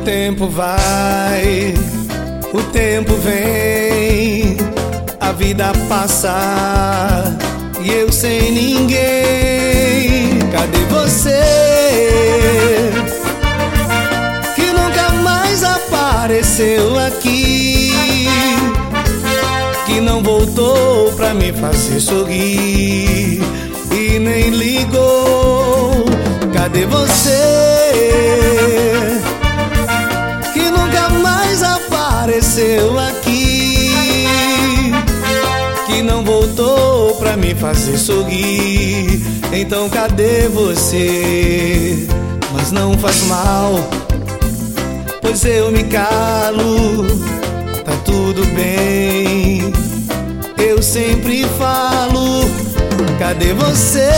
tempo vai, o tempo vem, a vida passa e eu sem ninguém. Cadê você que nunca mais apareceu aqui, que não voltou pra me fazer sorrir e nem ligou? Cadê você que nunca mais apareceu aqui, que não voltou pra me fazer sorrir? Então cadê você? Mas não faz mal, pois eu me calo, tá tudo bem. Eu sempre falo, cadê você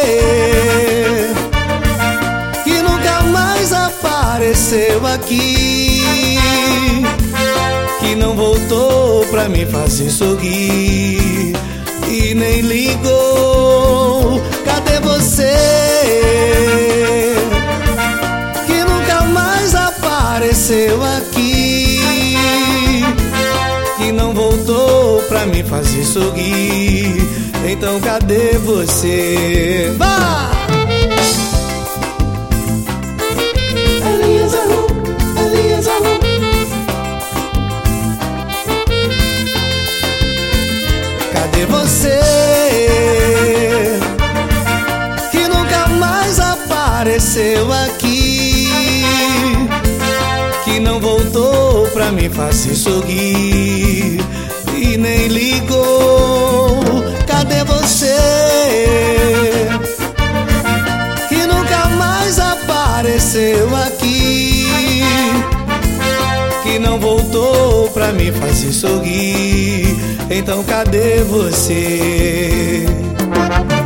que nunca mais apareceu aqui, que não voltou pra me fazer sorrir e nem ligou? Cadê você que nunca mais apareceu aqui, que não voltou pra me fazer sorrir? Então cadê você? Vá! Elias Alô, Elias Alô. Cadê você que nunca mais apareceu aqui, que não voltou pra me fazer sorrir e nem ligou? Cadê você que nunca mais apareceu aqui, que não voltou pra me fazer sorrir? Então cadê você?